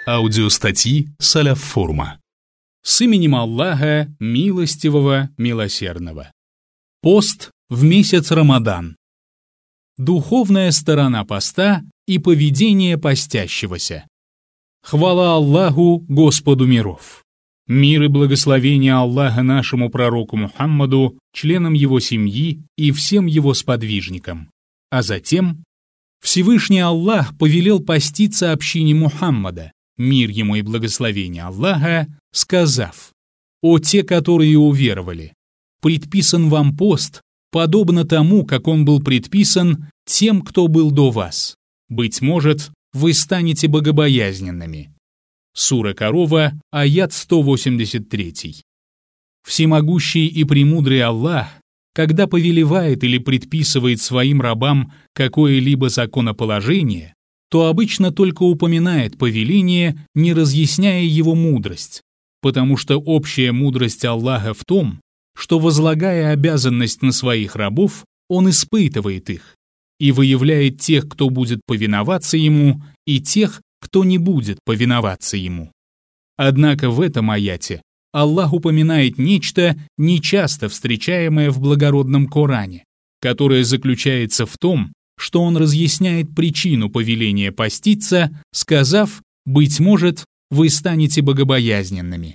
Аудиостатьи Салаф Форума. С именем Аллаха, милостивого, милосердного. Пост в месяц Рамадан. Духовная сторона поста и поведение постящегося. Хвала Аллаху, Господу миров. Мир и благословение Аллаха нашему пророку Мухаммаду, членам его семьи и всем его сподвижникам. А затем Всевышний Аллах повелел поститься общине Мухаммада, мир ему и благословение Аллаха, сказав: «О те, которые уверовали, предписан вам пост, подобно тому, как он был предписан тем, кто был до вас. Быть может, вы станете богобоязненными». Сура Корова, аят 183. Всемогущий и премудрый Аллах, когда повелевает или предписывает своим рабам какое-либо законоположение, то обычно только упоминает повеление, не разъясняя его мудрость, потому что общая мудрость Аллаха в том, что, возлагая обязанность на своих рабов, Он испытывает их и выявляет тех, кто будет повиноваться Ему, и тех, кто не будет повиноваться Ему. Однако в этом аяте Аллах упоминает нечто, нечасто встречаемое в благородном Коране, которое заключается в том, что он разъясняет причину повеления поститься, сказав: «Быть может, вы станете богобоязненными».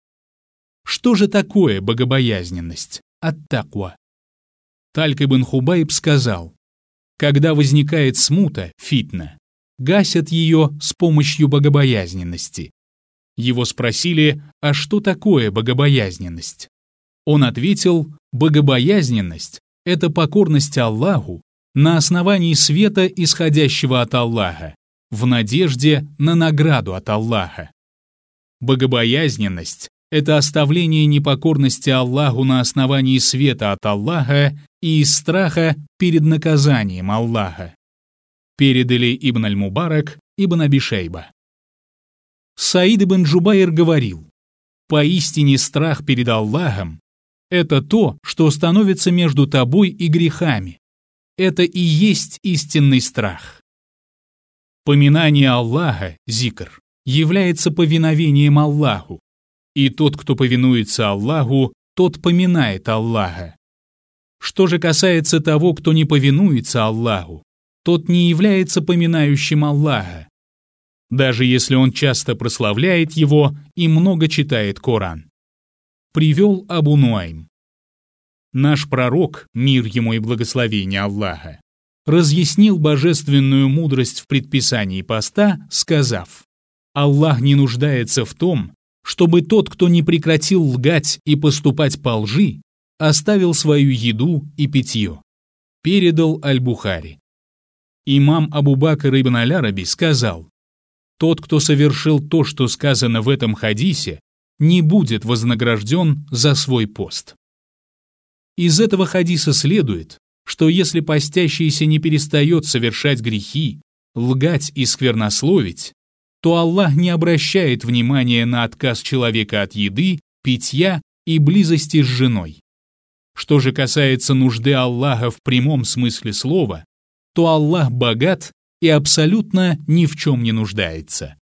Что же такое богобоязненность? Ат-таква. Тальк ибн Хубайб сказал: когда возникает смута, фитна, гасят ее с помощью богобоязненности. Его спросили: а что такое богобоязненность? Он ответил: богобоязненность — это покорность Аллаху на основании света, исходящего от Аллаха, в надежде на награду от Аллаха. Богобоязненность — это оставление непокорности Аллаху на основании света от Аллаха и из страха перед наказанием Аллаха. Передали Ибн аль-Мубарак, Ибн Аби Шейба. Саид ибн Джубайр говорил: «Поистине страх перед Аллахом — это то, что становится между тобой и грехами. Это и есть истинный страх». Поминание Аллаха, зикр, является повиновением Аллаху, и тот, кто повинуется Аллаху, тот поминает Аллаха. Что же касается того, кто не повинуется Аллаху, тот не является поминающим Аллаха, даже если он часто прославляет его и много читает Коран. Привел Абу Нуайм. Наш пророк, мир ему и благословение Аллаха, разъяснил божественную мудрость в предписании поста, сказав: «Аллах не нуждается в том, чтобы тот, кто не прекратил лгать и поступать по лжи, оставил свою еду и питье». Передал Аль-Бухари. Имам Абу Бакр ибн аль-Араби сказал: «Тот, кто совершил то, что сказано в этом хадисе, не будет вознагражден за свой пост». Из этого хадиса следует, что если постящийся не перестает совершать грехи, лгать и сквернословить, то Аллах не обращает внимания на отказ человека от еды, питья и близости с женой. Что же касается нужды Аллаха в прямом смысле слова, то Аллах богат и абсолютно ни в чем не нуждается.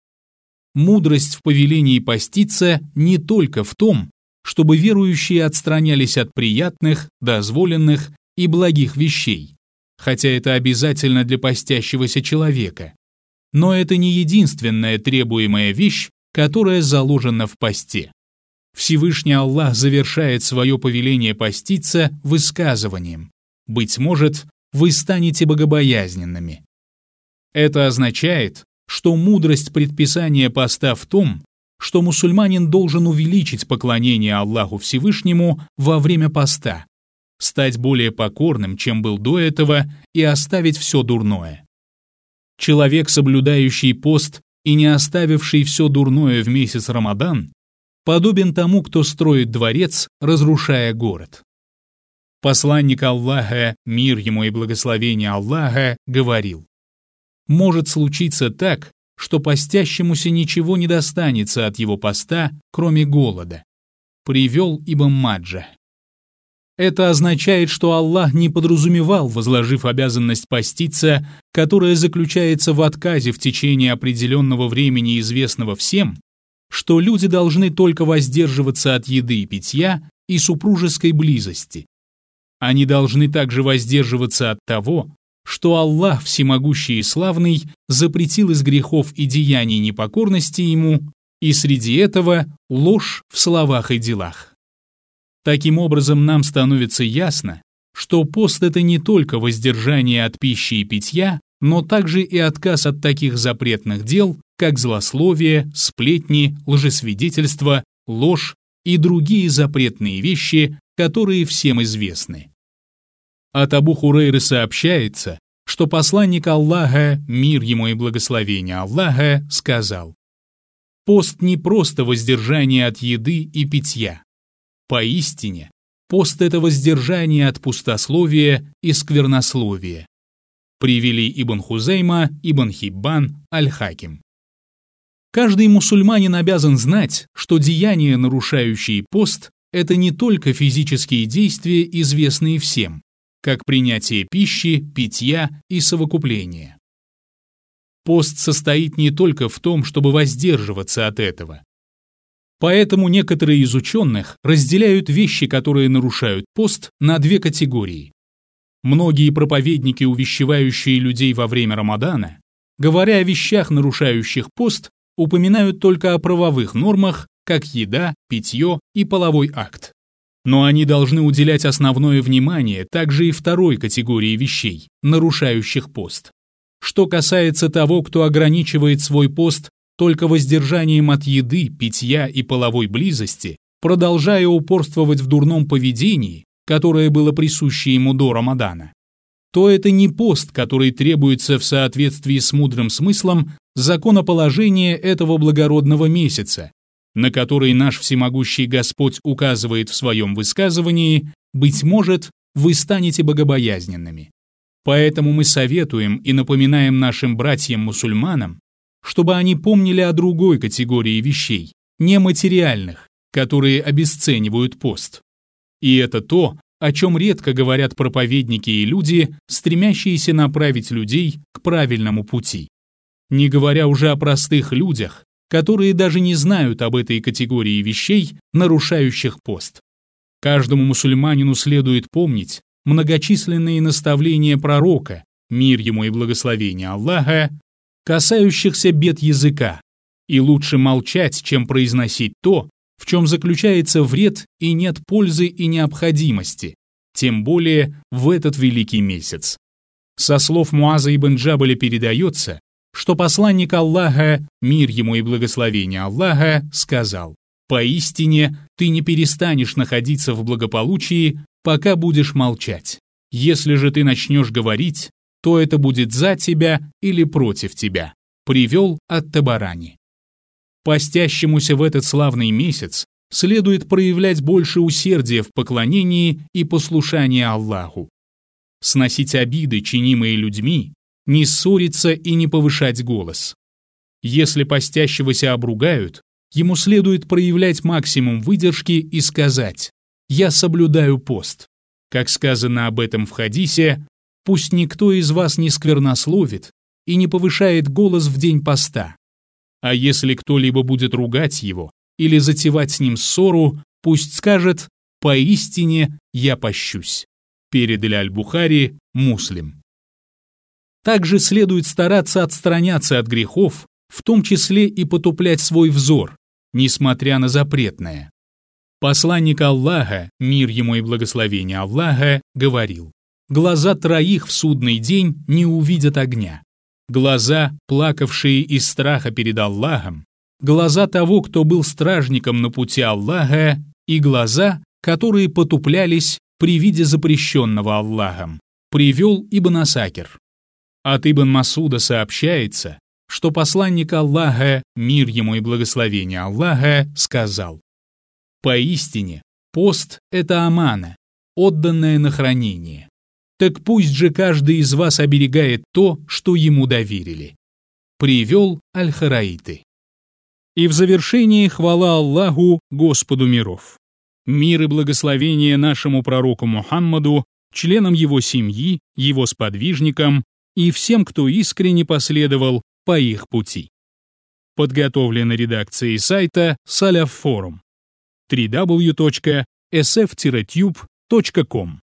Мудрость в повелении поститься не только в том, чтобы верующие отстранялись от приятных, дозволенных и благих вещей, хотя это обязательно для постящегося человека. Но это не единственная требуемая вещь, которая заложена в посте. Всевышний Аллах завершает свое повеление поститься высказыванием: «Быть может, вы станете богобоязненными». Это означает, что мудрость предписания поста в том, что мусульманин должен увеличить поклонение Аллаху Всевышнему во время поста, стать более покорным, чем был до этого, и оставить все дурное. Человек, соблюдающий пост и не оставивший все дурное в месяц Рамадан, подобен тому, кто строит дворец, разрушая город. Посланник Аллаха, мир ему и благословение Аллаха, говорил: «Может случиться так, что постящемуся ничего не достанется от его поста, кроме голода». Привел Ибн Маджа. Это означает, что Аллах не подразумевал, возложив обязанность поститься, которая заключается в отказе в течение определенного времени, известного всем, что люди должны только воздерживаться от еды и питья и супружеской близости. Они должны также воздерживаться от того, что Аллах Всемогущий и Славный запретил из грехов и деяний непокорности Ему, и среди этого ложь в словах и делах. Таким образом, нам становится ясно, что пост – это не только воздержание от пищи и питья, но также и отказ от таких запретных дел, как злословие, сплетни, лжесвидетельство, ложь и другие запретные вещи, которые всем известны. От Абу Хурейры сообщается, что посланник Аллаха, мир ему и благословение Аллаха, сказал: «Пост не просто воздержание от еды и питья. Поистине, пост – это воздержание от пустословия и сквернословия». Привели Ибн Хузейма, Ибн Хиббан, Аль-Хаким. Каждый мусульманин обязан знать, что деяния, нарушающие пост, это не только физические действия, известные всем, как принятие пищи, питья и совокупление. Пост состоит не только в том, чтобы воздерживаться от этого. Поэтому некоторые из ученых разделяют вещи, которые нарушают пост, на две категории. Многие проповедники, увещевающие людей во время Рамадана, говоря о вещах, нарушающих пост, упоминают только о правовых нормах, как еда, питье и половой акт. Но они должны уделять основное внимание также и второй категории вещей, нарушающих пост. Что касается того, кто ограничивает свой пост только воздержанием от еды, питья и половой близости, продолжая упорствовать в дурном поведении, которое было присуще ему до Рамадана, то это не пост, который требуется в соответствии с мудрым смыслом законоположения этого благородного месяца, на который наш всемогущий Господь указывает в своем высказывании: «Быть может, вы станете богобоязненными». Поэтому мы советуем и напоминаем нашим братьям-мусульманам, чтобы они помнили о другой категории вещей, нематериальных, которые обесценивают пост. И это то, о чем редко говорят проповедники и люди, стремящиеся направить людей к правильному пути. Не говоря уже о простых людях, которые даже не знают об этой категории вещей, нарушающих пост. Каждому мусульманину следует помнить многочисленные наставления пророка, мир ему и благословение Аллаха, касающихся бед языка, и лучше молчать, чем произносить то, в чем заключается вред и нет пользы и необходимости, тем более в этот великий месяц. Со слов Муаза ибн Джабаля передается, что посланник Аллаха, мир ему и благословение Аллаха, сказал: «Поистине ты не перестанешь находиться в благополучии, пока будешь молчать. Если же ты начнешь говорить, то это будет за тебя или против тебя». Привел ат-Табарани. Постящемуся в этот славный месяц следует проявлять больше усердия в поклонении и послушании Аллаху, сносить обиды, чинимые людьми, не ссориться и не повышать голос. Если постящегося обругают, ему следует проявлять максимум выдержки и сказать: «Я соблюдаю пост». Как сказано об этом в хадисе: «Пусть никто из вас не сквернословит и не повышает голос в день поста. А если кто-либо будет ругать его или затевать с ним ссору, пусть скажет: поистине я пощусь». Передали Аль-Бухари, Муслим. Также следует стараться отстраняться от грехов, в том числе и потуплять свой взор, несмотря на запретное. Посланник Аллаха, мир ему и благословение Аллаха, говорил: «Глаза троих в судный день не увидят огня. Глаза, плакавшие из страха перед Аллахом, глаза того, кто был стражником на пути Аллаха, и глаза, которые потуплялись при виде запрещенного Аллахом», привел Ибн Асакир. От Ибн Масуда сообщается, что посланник Аллаха, мир ему и благословение Аллаха, сказал: «Поистине, пост – это амана, отданная на хранение. Так пусть же каждый из вас оберегает то, что ему доверили». Привел Аль-Хараиты. И в завершении хвала Аллаху, Господу миров. Мир и благословение нашему пророку Мухаммаду, членам его семьи, его сподвижникам и всем, кто искренне последовал по их пути. Подготовлено редакцией сайта Salaf Forum. www.sf-tube.com